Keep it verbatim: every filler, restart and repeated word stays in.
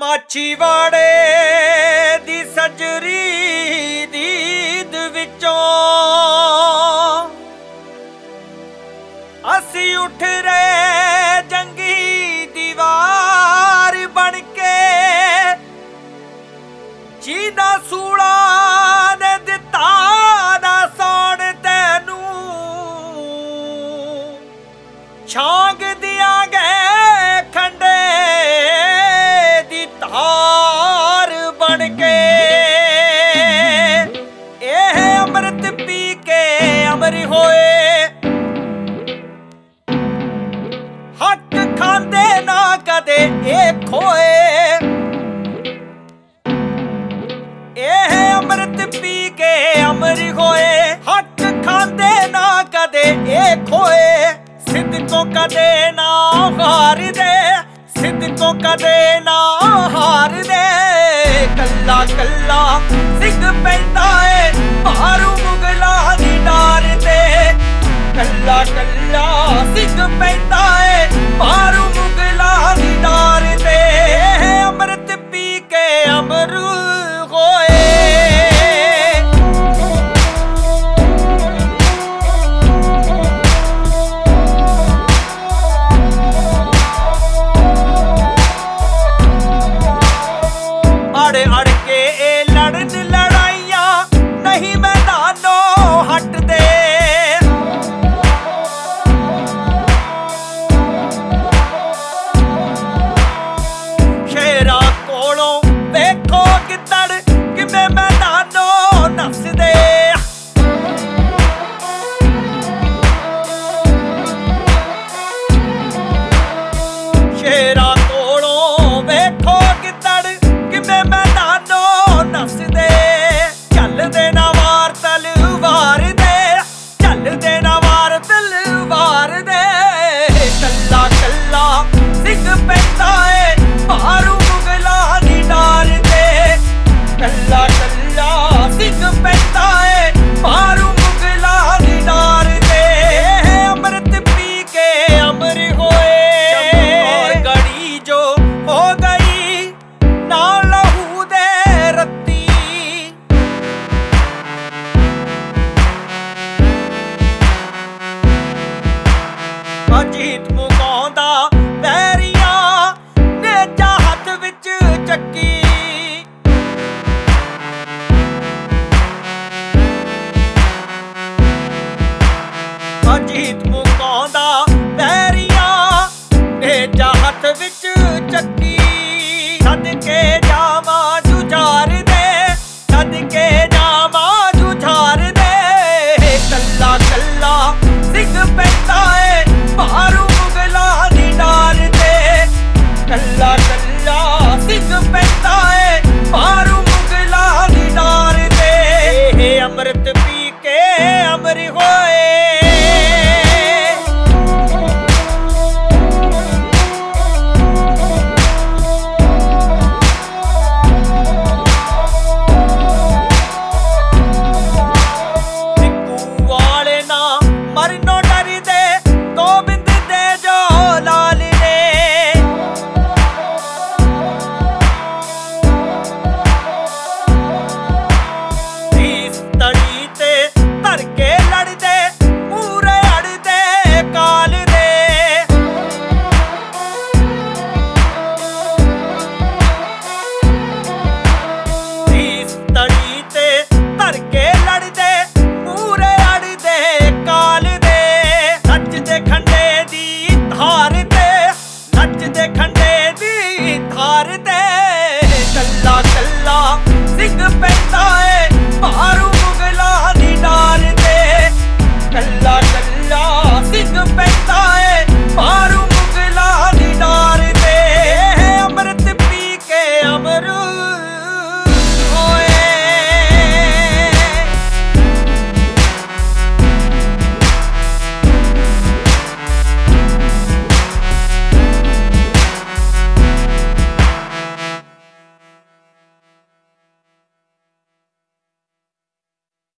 ਮਾਛੀਵਾੜੇ ਦੀ ਸਜਰੀ ਦੀਦ ਵਿੱਚੋਂ ਅਸੀਂ ਉੱਠ ਰਹੇ ਜੰਗੀ ਦੀਵਾਰ ਬਣ ਕੇ, ਜਿਹਦਾ ਸੂਲਾ ਨੇ ਦਿੱਤਾ ਨਾ ਸੌਣ ਤੈਨੂੰ, ਛਾਂਗ ਦਿਆਂਗੇ ਖੰਡੇ ਦੀ ਧਾਰ ਬਣ ਕੇ। ਇਹ ਅੰਮ੍ਰਿਤ ਪੀ ਕੇ ਅਮਰ ਹੋਏ, ਹੱਕ ਖਾਂਦੇ ਨਾ ਕਦੇ ਇਹ ਖੋਏ। ਇਹ ਅੰਮ੍ਰਿਤ ਪੀ ਕੇ ਅਮਰ ਹੋਏ, ਹੱਕ ਖਾਂਦੇ ਨਾ ਕਦੇ ਇਹ ਖੋਏ। ਸਿੱਧਕੋਂ ਕਦੇ ਨਾ ਹਾਰਦੇ, ਸਿੱਧਕੋਂ ਕਦੇ ਨਾ ਹਾਰਦੇ। ਕੱਲਾ ਕੱਲਾ ਸਿੰਘ ਪੈਂਦਾ ਏ ਭਾਰੂ ਮੁਗਲਾਂ ਦੀ ਡਾਰ ਤੇ, ਕੱਲਾ ਕੱਲਾ ਸਿੰਘ ਪੈਂਦਾ ਏ ਭਾਰੂ ਮੁਗਲਾਂ ਦੀ ਡਾਰ ਤੇ। ਅੰਮ੍ਰਿਤ ਪੀ ਕੇ ਅਮਰ ਹੋਏ। ਆੜੇ ਆੜੇ